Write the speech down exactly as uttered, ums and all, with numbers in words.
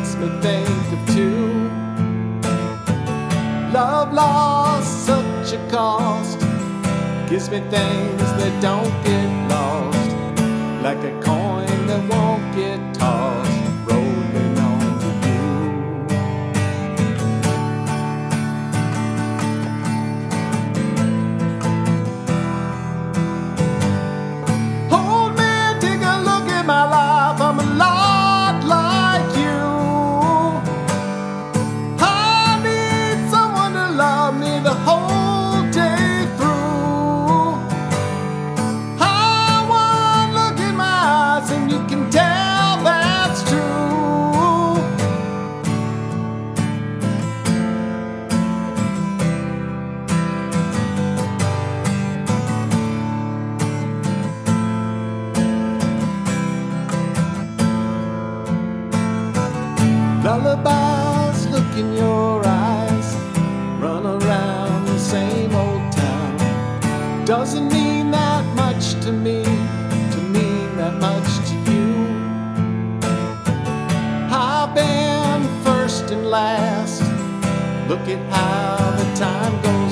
makes me think of two. Love lost, such a cost, gives me things that don't get lost, like a coin that won't get tossed, rolling on to you. Hold me, take a look at my life, I'm a lot like you. I need someone to love me the whole day through. I want to look in my eyes and you can tell that's true. Lullabies look in your eyes, run around the same old town. Doesn't mean that much to me, to mean that much to you. I've been first and last, look at how the time goes